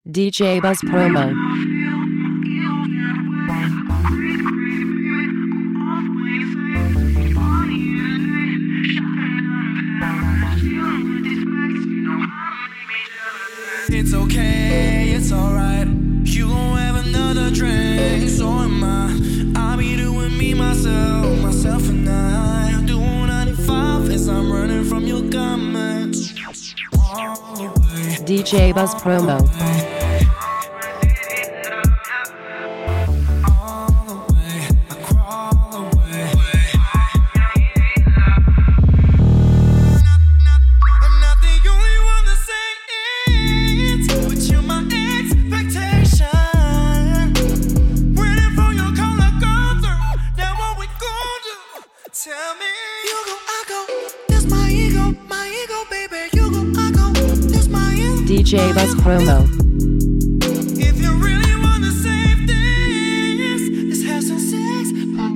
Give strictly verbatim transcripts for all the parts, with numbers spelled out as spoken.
D J Buzz Promo. It's okay, it's alright. You gon' have another drink, so am I. I'll be doing me, myself, myself and I. Doing ninety-five as I'm running from your comments. All the way, D J Buzz Promo. all the way, I crawl away. I'm not the only one to say it, but you're my expectation. Waiting for your call to go through. Now what we gon' do? Tell me. You go, I go. That's my ego, my ego, baby. You go, I go. That's my ego. D J Buzz Promo. If you really wanna save this, let's have some sex.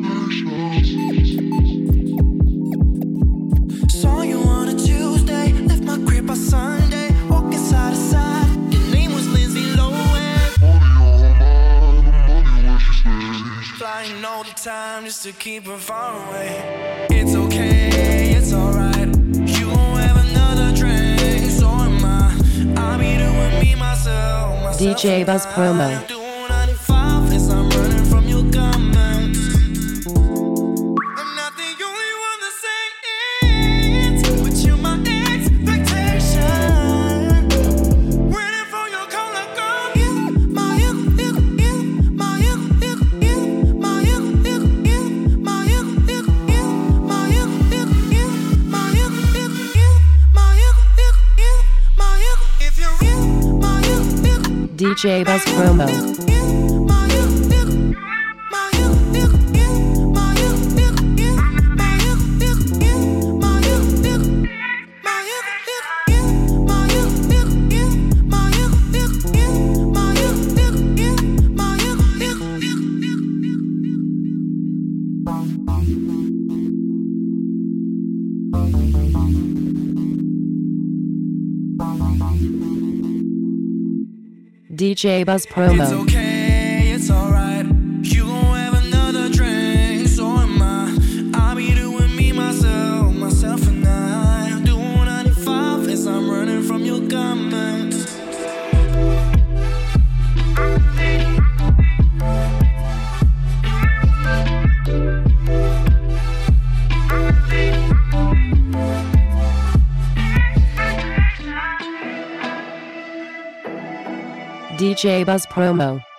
Saw you on a Tuesday, left my crib by Sunday, walking side to side. Your name was Lindsay Lohan. Flying all the time just to keep her far away. It's okay, it's alright. You gon' have another drink, so am I. I'll be doing me, myself, myself D J Buzz and I. Promo. Doing ninety-five as I'm running from your comments. I'm not the only one to say it, but you're my expectation. Waiting for your call to go. You, my you, you, you, my you, you, you, my you, you, you, my you, you, you, my you, you, you, my you, you, you, my you, you, you, my you. If you're real, my you, you. D J Buzz Promo. D J Buzz Promo. It's okay, it's alright. You gon' have another drink, so am I. I'll be doing me, myself, myself and I. Doing ninety-five as I'm running from your comments. D J Buzz Promo.